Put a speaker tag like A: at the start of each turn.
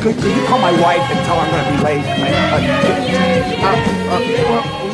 A: could you call my wife and tell her I'm going to be late?